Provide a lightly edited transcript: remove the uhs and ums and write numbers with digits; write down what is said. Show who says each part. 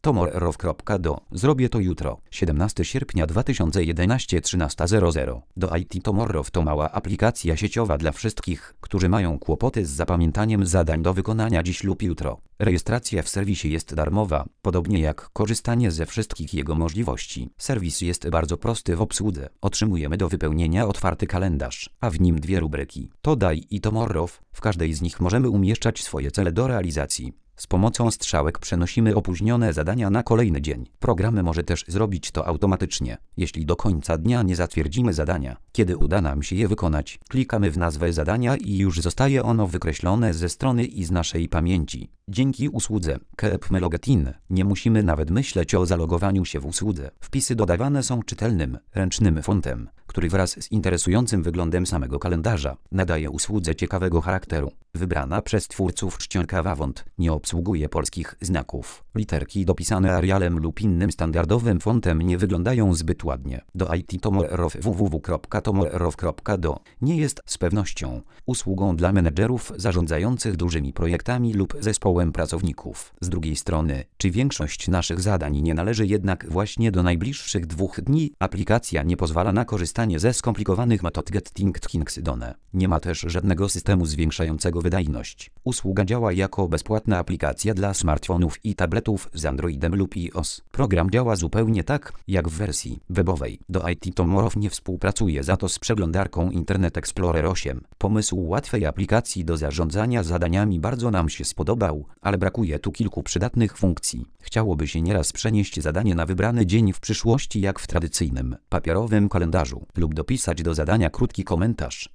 Speaker 1: tomorrow.do. Zrobię to jutro. 17 sierpnia 2011 13:00. Do IT Tomorrow to mała aplikacja sieciowa dla wszystkich, którzy mają kłopoty z zapamiętaniem zadań do wykonania dziś lub jutro. Rejestracja w serwisie jest darmowa, podobnie jak korzystanie ze wszystkich jego możliwości. Serwis jest bardzo prosty w obsłudze. Otrzymujemy do wypełnienia otwarty kalendarz, a w nim dwie rubryki. To Daj i Tomorrow. W każdej z nich możemy umieszczać swoje cele do realizacji. Z pomocą strzałek przenosimy opóźnione zadania na kolejny dzień. Program może też zrobić to automatycznie, jeśli do końca dnia nie zatwierdzimy zadania. Kiedy uda nam się je wykonać, klikamy w nazwę zadania i już zostaje ono wykreślone ze strony i z naszej pamięci. Dzięki usłudze Keep Me Logged In nie musimy nawet myśleć o zalogowaniu się w usłudze. Wpisy dodawane są czytelnym, ręcznym fontem, który wraz z interesującym wyglądem samego kalendarza nadaje usłudze ciekawego charakteru. Wybrana przez twórców czcionka Wawont nie obsługuje polskich znaków. Literki dopisane Arialem lub innym standardowym fontem nie wyglądają zbyt ładnie. Do IT Tomorrow www.tomorrow.do nie jest z pewnością usługą dla menedżerów zarządzających dużymi projektami lub zespołem pracowników. Z drugiej strony, czy większość naszych zadań nie należy jednak właśnie do najbliższych 2 dni? Aplikacja nie pozwala na korzystanie ze skomplikowanych metod getting things done. Nie ma też żadnego systemu zwiększającego wydajność. Usługa działa jako bezpłatna aplikacja dla smartfonów i tabletów z Androidem lub iOS. Program działa zupełnie tak, jak w wersji webowej. Do IT Tomorrow nie współpracuje za to z przeglądarką Internet Explorer 8. Pomysł łatwej aplikacji do zarządzania zadaniami bardzo nam się spodobał, ale brakuje tu kilku przydatnych funkcji. Chciałoby się nieraz przenieść zadanie na wybrany dzień w przyszłości jak w tradycyjnym, papierowym kalendarzu lub dopisać do zadania krótki komentarz.